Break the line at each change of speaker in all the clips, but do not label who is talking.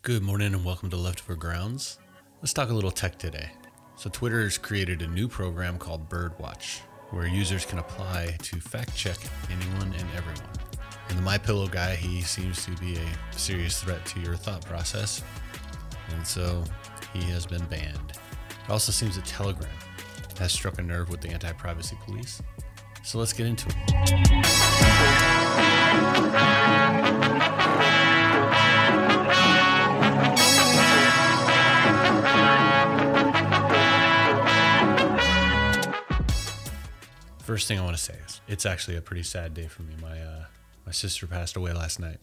Good morning and welcome to Leftover Grounds. Let's talk a little tech today. So Twitter has created a new program called Birdwatch, where users can apply to fact check anyone and everyone. And the MyPillow guy, he seems to be a serious threat to your thought process, and so he has been banned. It also seems that Telegram has struck a nerve with the anti-privacy police. So let's get into it. First thing I want to say is it's actually a pretty sad day for me. My sister passed away last night,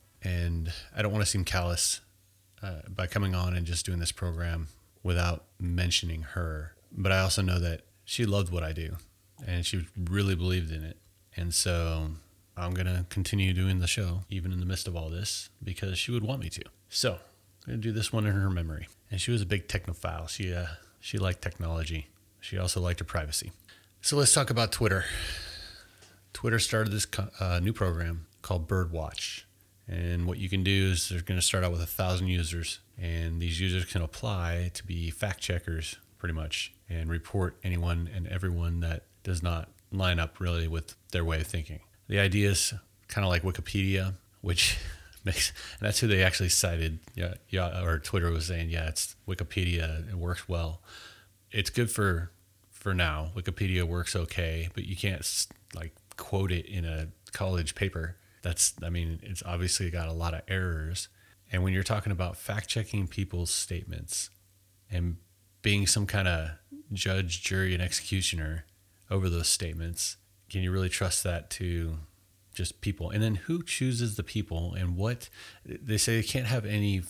and I don't want to seem callous by coming on and just doing this program without mentioning her. But I also know that she loved what I do, and she really believed in it. And so I'm going to continue doing the show, even in the midst of all this, because she would want me to. So I'm going to do this one in her memory. And she was a big technophile. She liked technology. She also liked her privacy. So let's talk about Twitter. Twitter started this new program called Birdwatch. And what you can do is they're going to start out with 1,000 users. And these users can apply to be fact checkers, pretty much, and report anyone and everyone that does not line up really with their way of thinking. The idea is kind of like Wikipedia, which makes, and that's who they actually cited. Yeah, or Twitter was saying, yeah, it's Wikipedia. It works well. It's good for now. Wikipedia works okay, but you can't like quote it in a college paper. It's obviously got a lot of errors. And when you're talking about fact checking people's statements and being some kind of judge, jury, and executioner over those statements, can you really trust that to just people? And then who chooses the people, and what they say they can't have any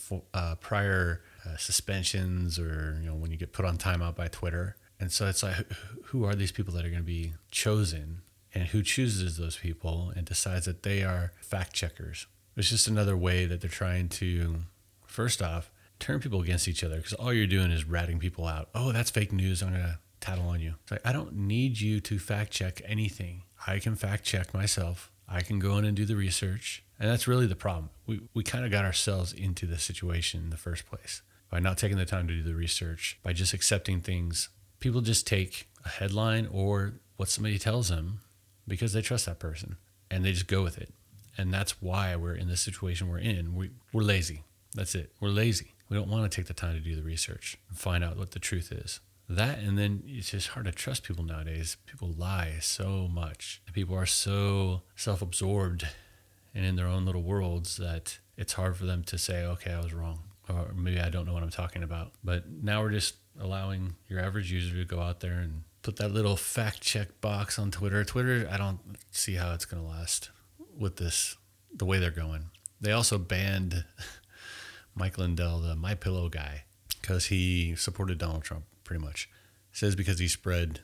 prior suspensions, or when you get put on timeout by Twitter. And so it's like, who are these people that are going to be chosen, and who chooses those people and decides that they are fact checkers? It's just another way that they're trying to, first off, turn people against each other, because all you're doing is ratting people out. Oh, that's fake news. I'm going to tattle on you. It's like, I don't need you to fact check anything. I can fact check myself. I can go in and do the research. And that's really the problem. We kind of got ourselves into this situation in the first place by not taking the time to do the research, by just accepting things. People just take a headline or what somebody tells them because they trust that person, and they just go with it. And that's why we're in the situation we're in. We're lazy. That's it. We're lazy. We don't want to take the time to do the research and find out what the truth is. That, and then it's just hard to trust people nowadays. People lie so much. People are so self-absorbed and in their own little worlds that it's hard for them to say, okay, I was wrong, or maybe I don't know what I'm talking about. But now we're just allowing your average user to go out there and put that little fact check box on Twitter. Twitter, I don't see how it's going to last with this, the way they're going. They also banned Mike Lindell, the MyPillow guy, because he supported Donald Trump, pretty much. It says because he spread,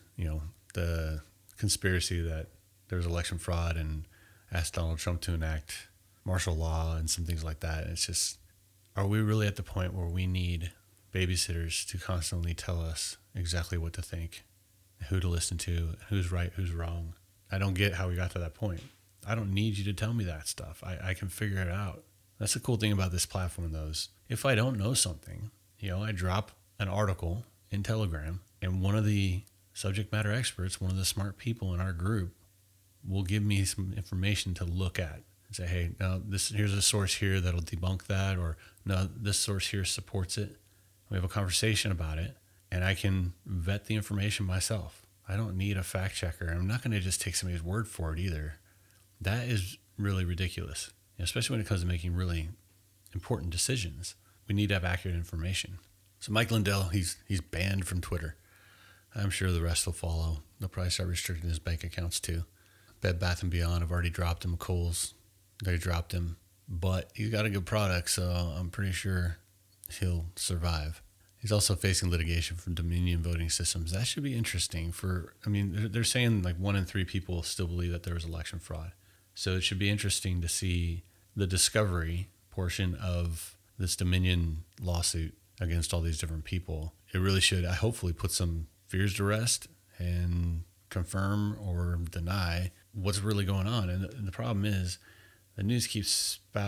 the conspiracy that there was election fraud and asked Donald Trump to enact martial law and some things like that. It's just, are we really at the point where we need babysitters to constantly tell us exactly what to think, who to listen to, who's right, who's wrong? I don't get how we got to that point. I don't need you to tell me that stuff. I can figure it out. That's the cool thing about this platform, though, is if I don't know something, I drop an article in Telegram, and one of the subject matter experts, one of the smart people in our group, will give me some information to look at and say, hey, now here's a source here that'll debunk that, or no, this source here supports it. We have a conversation about it, and I can vet the information myself. I don't need a fact checker. I'm not going to just take somebody's word for it either. That is really ridiculous, especially when it comes to making really important decisions. We need to have accurate information. So Mike Lindell, he's banned from Twitter. I'm sure the rest will follow. They'll probably start restricting his bank accounts too. Bed Bath & Beyond have already dropped him. Kohl's, they dropped him. But he's got a good product, so I'm pretty sure he'll survive. He's also facing litigation from Dominion Voting Systems. That should be interesting. They're saying like 1 in 3 people still believe that there was election fraud. So it should be interesting to see the discovery portion of this Dominion lawsuit against all these different people. It really should, hopefully, put some fears to rest and confirm or deny what's really going on. And the problem is the news keeps spouting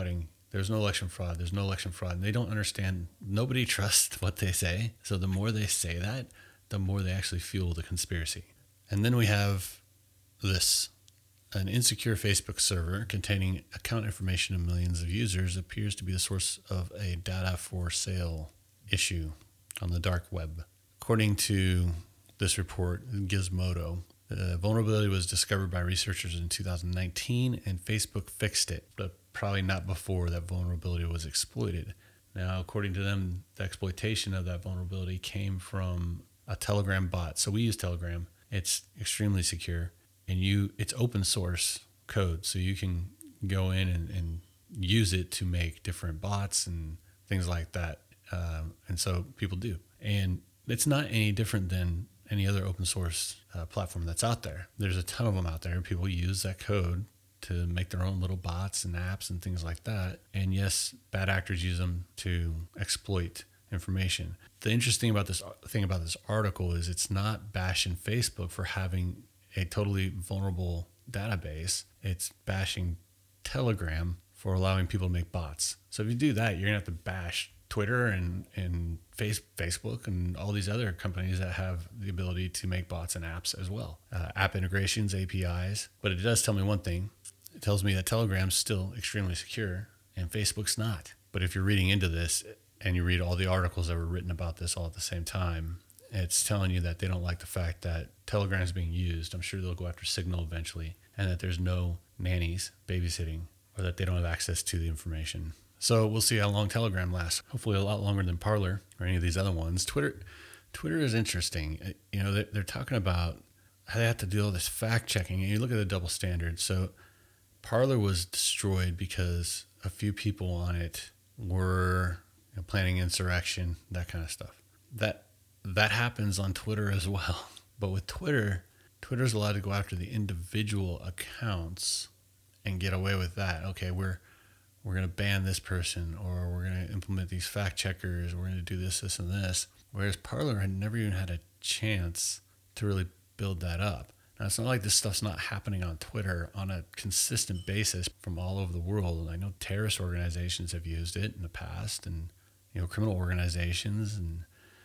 there's no election fraud. There's no election fraud. And they don't understand. Nobody trusts what they say. So the more they say that, the more they actually fuel the conspiracy. And then we have this. An insecure Facebook server containing account information of millions of users appears to be the source of a data for sale issue on the dark web. According to this report, Gizmodo, the vulnerability was discovered by researchers in 2019 and Facebook fixed it, but probably not before that vulnerability was exploited. Now, according to them, the exploitation of that vulnerability came from a Telegram bot. So we use Telegram. It's extremely secure. And it's open source code, so you can go in and use it to make different bots and things like that. And so people do. And it's not any different than any other open source platform that's out there. There's a ton of them out there. People use that code to make their own little bots and apps and things like that. And yes, bad actors use them to exploit information. The interesting thing about this article is it's not bashing Facebook for having a totally vulnerable database. It's bashing Telegram for allowing people to make bots. So if you do that, you're gonna have to bash Twitter and Facebook and all these other companies that have the ability to make bots and apps as well. App integrations, APIs. But it does tell me one thing. It tells me that Telegram's still extremely secure and Facebook's not. But if you're reading into this and you read all the articles that were written about this all at the same time, it's telling you that they don't like the fact that Telegram is being used. I'm sure they'll go after Signal eventually, and that there's no nannies babysitting, or that they don't have access to the information. So we'll see how long Telegram lasts. Hopefully a lot longer than Parler or any of these other ones. Twitter is interesting. You know, they're talking about how they have to do all this fact checking, and you look at the double standard. So Parler was destroyed because a few people on it were planning insurrection, that kind of stuff. That happens on Twitter as well. But with Twitter's allowed to go after the individual accounts and get away with that. Okay, we're going to ban this person, or we're going to implement these fact checkers, we're going to do this, and this. Whereas Parler had never even had a chance to really build that up. Now, it's not like this stuff's not happening on Twitter on a consistent basis from all over the world. I know terrorist organizations have used it in the past, and criminal organizations, and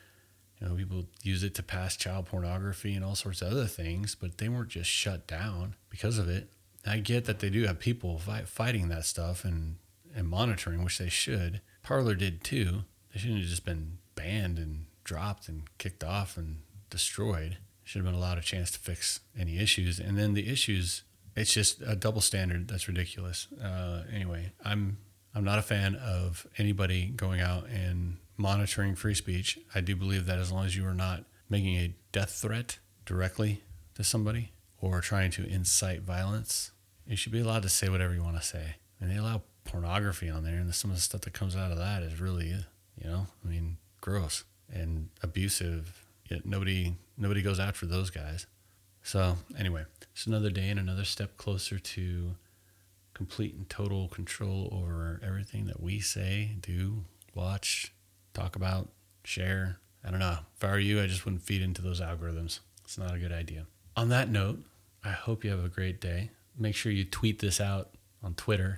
people use it to pass child pornography and all sorts of other things, but they weren't just shut down because of it. I get that they do have people fighting that stuff and monitoring, which they should. Parler did too. They shouldn't have just been banned and dropped and kicked off and destroyed. Should have been allowed a chance to fix any issues. And then the issues, it's just a double standard that's ridiculous. Anyway, I'm not a fan of anybody going out and monitoring free speech. I do believe that as long as you are not making a death threat directly to somebody or trying to incite violence, you should be allowed to say whatever you want to say. And they allow pornography on there, and some of the stuff that comes out of that is really, gross and abusive. Yet nobody goes after those guys. So anyway, it's another day and another step closer to complete and total control over everything that we say, do, watch, talk about, share. I don't know. If I were you, I just wouldn't feed into those algorithms. It's not a good idea. On that note, I hope you have a great day. Make sure you tweet this out on Twitter.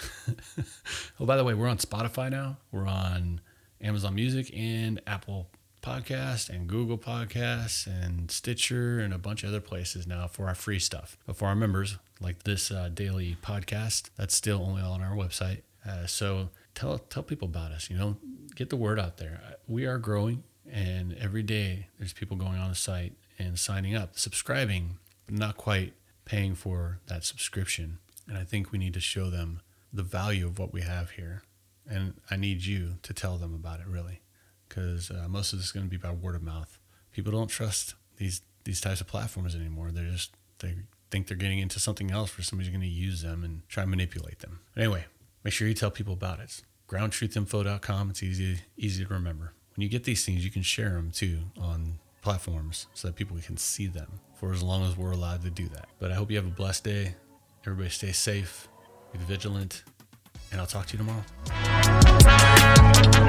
Oh, by the way, we're on Spotify now. We're on Amazon Music and Apple Podcasts and Google Podcasts and Stitcher and a bunch of other places now for our free stuff. But for our members, like this daily podcast, that's still only on our website. So tell people about us. Get the word out there. We are growing, and every day there's people going on the site and signing up, subscribing, but not quite paying for that subscription. And I think we need to show them the value of what we have here. And I need you to tell them about it, really, because most of this is going to be by word of mouth. People don't trust these types of platforms anymore. They think they're getting into something else where somebody's going to use them and try and manipulate them. Anyway, make sure you tell people about it. GroundTruthInfo.com. It's easy to remember. When you get these things, you can share them too on platforms so that people can see them for as long as we're allowed to do that. But I hope you have a blessed day. Everybody stay safe, be vigilant, and I'll talk to you tomorrow.